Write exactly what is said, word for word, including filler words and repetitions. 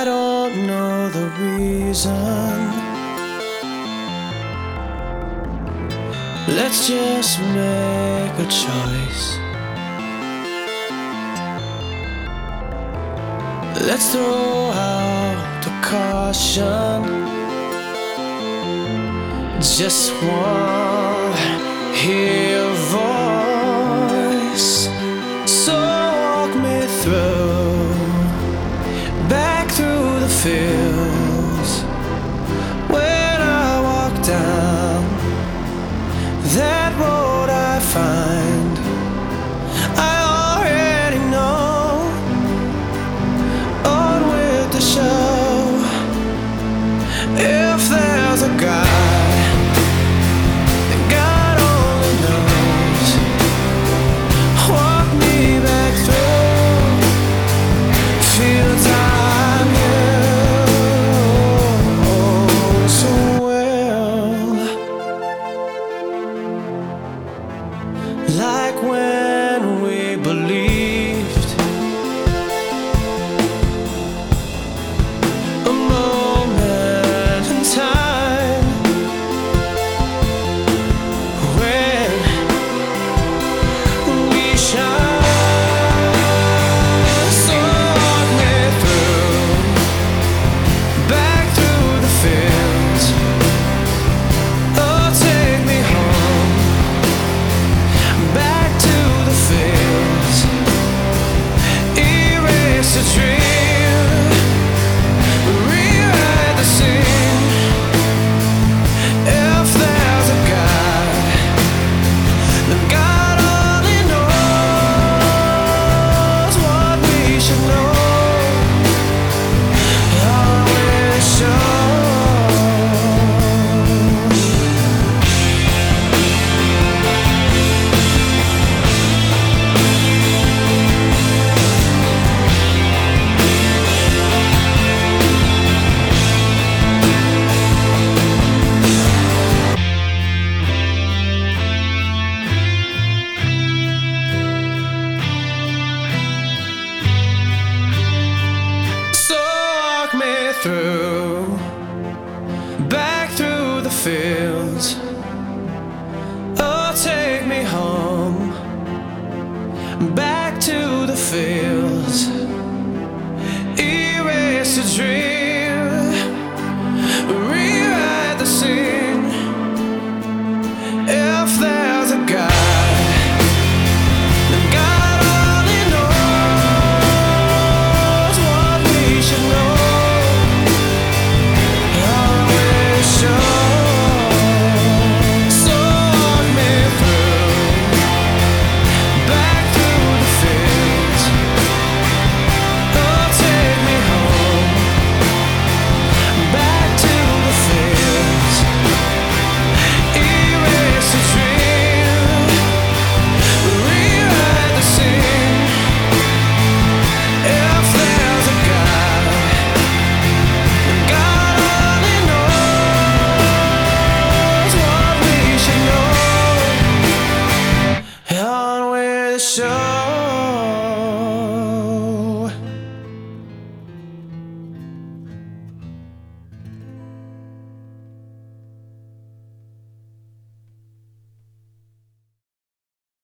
I don't know the reason. Let's just make a choice. Let's throw out the caution. Just wanna hear your voice. So walk me through, back through the fields. When I walk down that road I find, I already know, on with the show. If there's a God, then God only knows. Walk me back through fields I knew so well. Like when we believed a moment in time, when we shine. So walk me through, back through the fields. Oh, take me home, back to the fields. Erase the dream, rewrite the scene. If there's a God, then God only knows what we should know. Always show. So walk me through, back through the field.